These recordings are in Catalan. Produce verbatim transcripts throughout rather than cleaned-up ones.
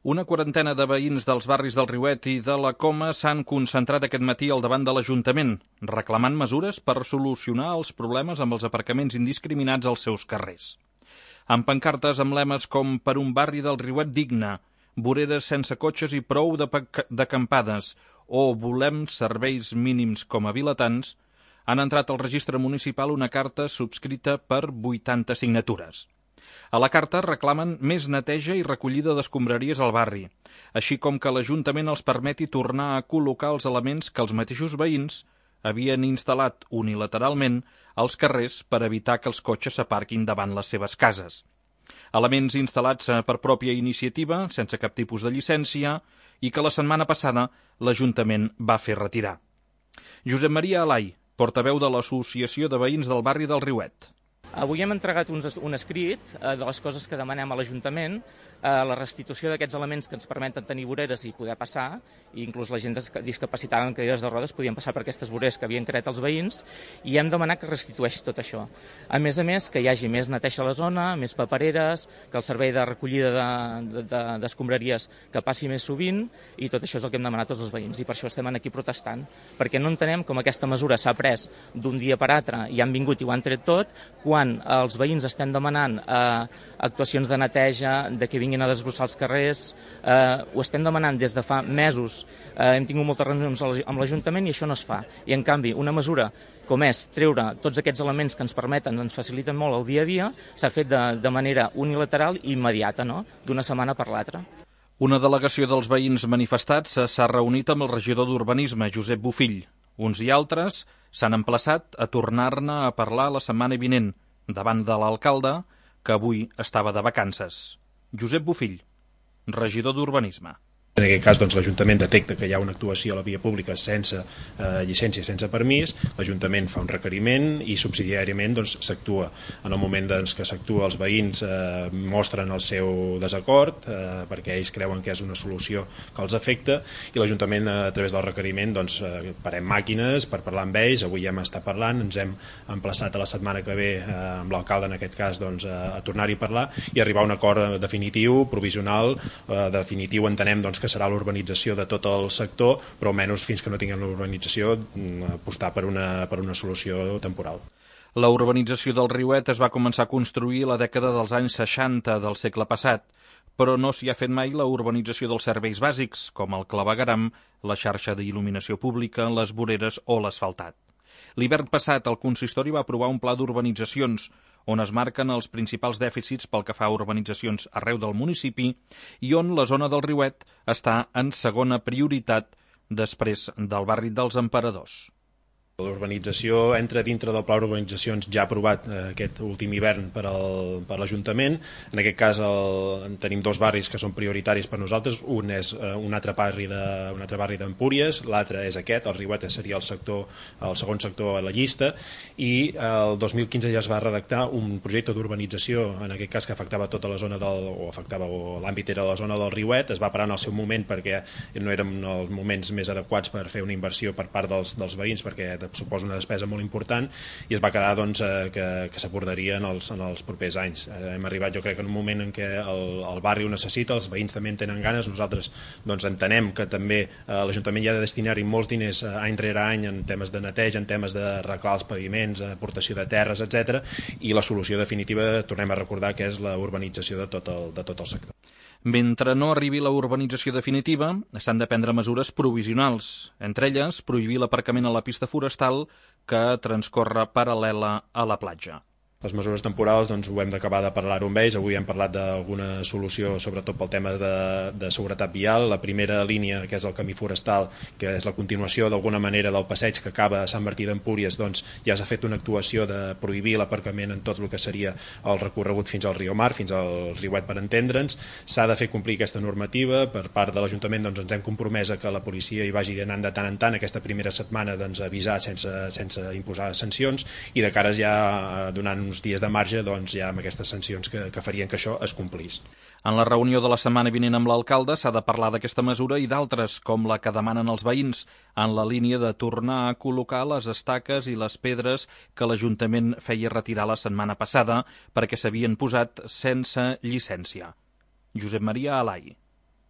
Una quarantena de veïns dels barris del Riuet i de la Coma s'han concentrat aquest matí al davant de l'Ajuntament, reclamant mesures per solucionar els problemes amb els aparcaments indiscriminats als seus carrers. Amb pancartes amb lemes com «Per un barri del Riuet digne», «Voreres sense cotxes i prou d'acampades» o «Volem serveis mínims com a vilatans», han entrat al registre municipal una carta subscrita per vuitanta signatures. A la carta reclamen més neteja i recollida d'escombraries al barri, així com que l'Ajuntament els permeti tornar a col·locar els elements que els mateixos veïns havien instal·lat unilateralment als carrers per evitar que els cotxes s'aparquin davant les seves cases. Elements instal·lats per pròpia iniciativa, sense cap tipus de llicència, i que la setmana passada l'Ajuntament va fer retirar. Josep Maria Alai, portaveu de l'Associació de Veïns del barri del Riuet. Avui hem entregat un, un escrit eh, de les coses que demanem a l'Ajuntament, eh, la restitució d'aquests elements que ens permeten tenir voreres i poder passar, i inclús la gent discapacitada en cadires de rodes podien passar per aquestes voreres que havien creat els veïns, i hem demanat que restitueixi tot això. A més a més, que hi hagi més neteja a la zona, més papereres, que el servei de recollida d'escombraries de, de, que passi més sovint, i tot això és el que hem demanat tots els veïns, i per això estem aquí protestant, perquè no entenem com aquesta mesura s'ha pres d'un dia per altre i han vingut i ho han tret tot, quan els veïns estem demanant eh, actuacions de neteja, de que vinguin a desbrossar els carrers, eh, ho estem demanant des de fa mesos, eh, hem tingut moltes reunions amb l'Ajuntament i això no es fa. I en canvi, una mesura com és treure tots aquests elements que ens permeten, ens faciliten molt el dia a dia, s'ha fet de, de manera unilateral i immediata, no? D'una setmana per l'altra. Una delegació dels veïns manifestats s'ha reunit amb el regidor d'Urbanisme, Josep Bofill. Uns i altres s'han emplaçat a tornar-ne a parlar la setmana vinent, davant de l'alcalde, que avui estava de vacances. Josep Bofill, regidor d'Urbanisme. En aquest cas, doncs, l'Ajuntament detecta que hi ha una actuació a la via pública sense eh, llicència, sense permís, l'Ajuntament fa un requeriment i subsidiàriament doncs, s'actua. En el moment doncs, que s'actua, els veïns eh, mostren el seu desacord eh, perquè ells creuen que és una solució que els afecta i l'Ajuntament, a través del requeriment, doncs, eh, parem màquines per parlar amb ells. Avui ja hem estat parlant, ens hem emplaçat a la setmana que ve eh, amb l'alcalde, en aquest cas, doncs, a, a tornar-hi a parlar i arribar a un acord definitiu, provisional, eh, definitiu entenem doncs, que serà l'urbanització de tot el sector, però almenys fins que no tinguem l'urbanització apostar per una, per una solució temporal. La urbanització del Riuet es va començar a construir a la dècada dels anys seixanta del segle passat, però no s'hi ha fet mai la urbanització dels serveis bàsics, com el clavegueram, la xarxa d'il·luminació pública, les voreres o l'asfaltat. L'hivern passat, el consistori va aprovar un pla d'urbanitzacions on es marquen els principals dèficits pel que fa a urbanitzacions arreu del municipi i on la zona del Riuet està en segona prioritat després del barri dels Emperadors. L'urbanització entra dintre del pla d'urbanitzacions ja aprovat eh, aquest últim hivern per, el, per l'Ajuntament. En aquest cas el, tenim dos barris que són prioritaris per nosaltres. Un és eh, un altre barri de, un altre barri d'Empúries, l'altre és aquest, el Riuet seria el, sector, el segon sector a la llista, i el dos mil quinze ja es va redactar un projecte d'urbanització, en aquest cas que afectava tota la zona del, o afectava o l'àmbit era la zona del Riuet. Es va parar en el seu moment perquè no eren els moments més adequats per fer una inversió per part dels, dels veïns, perquè suposa una despesa molt important i es va quedar doncs, eh, que, que s'abordaria en, els, en els propers anys. Eh, hem arribat jo crec en un moment en què el, el barri ho necessita, els veïns també en tenen ganes, nosaltres doncs, entenem que també eh, l'Ajuntament hi ha de destinar-hi molts diners eh, any rere any en temes de neteja, en temes d'arreglar els paviments, aportació de terres, etcètera. I la solució definitiva, tornem a recordar, que és la urbanització de tot el, de tot el sector. Mentre no arribi la urbanització definitiva, s'han de prendre mesures provisionals, entre elles prohibir l'aparcament a la pista forestal que transcorre paral·lela a la platja. Les mesures temporals doncs, ho hem d'acabar de parlar amb ells. Avui hem parlat d'alguna solució, sobretot pel tema de, de seguretat vial. La primera línia, que és el camí forestal, que és la continuació d'alguna manera del passeig que acaba a Sant Martí d'Empúries, doncs, ja s'ha fet una actuació de prohibir l'aparcament en tot el que seria el recorregut fins al Riomar, fins al Riuet, per entendre'ns. S'ha de fer complir aquesta normativa. Per part de l'Ajuntament doncs, ens hem compromès a que la policia hi vagi anant de tant en tant aquesta primera setmana doncs, a avisar sense, sense imposar sancions i de cares ja donant uns dies de marge doncs, ja amb aquestes sancions que, que farien que això es complís. En la reunió de la setmana vinent amb l'alcalde s'ha de parlar d'aquesta mesura i d'altres, com la que demanen els veïns, en la línia de tornar a col·locar les estaques i les pedres que l'Ajuntament feia retirar la setmana passada perquè s'havien posat sense llicència. Josep Maria Alai.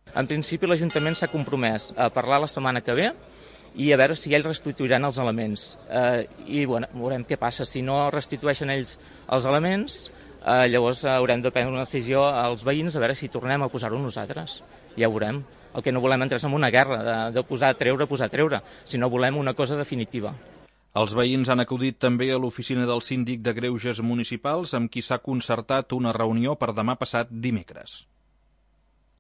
En principi, l'Ajuntament s'ha compromès a parlar la setmana que ve i a veure si ells restituiran els elements. Eh, I bueno, veurem què passa. Si no restitueixen ells els elements, eh, llavors haurem de prendre una decisió als veïns a veure si tornem a posar-ho nosaltres. Ja ho veurem. El que no volem entrar és en una guerra de, de posar, treure, posar, treure, sinó volem una cosa definitiva. Els veïns han acudit també a l'oficina del síndic de Greuges municipals, amb qui s'ha concertat una reunió per demà passat dimecres.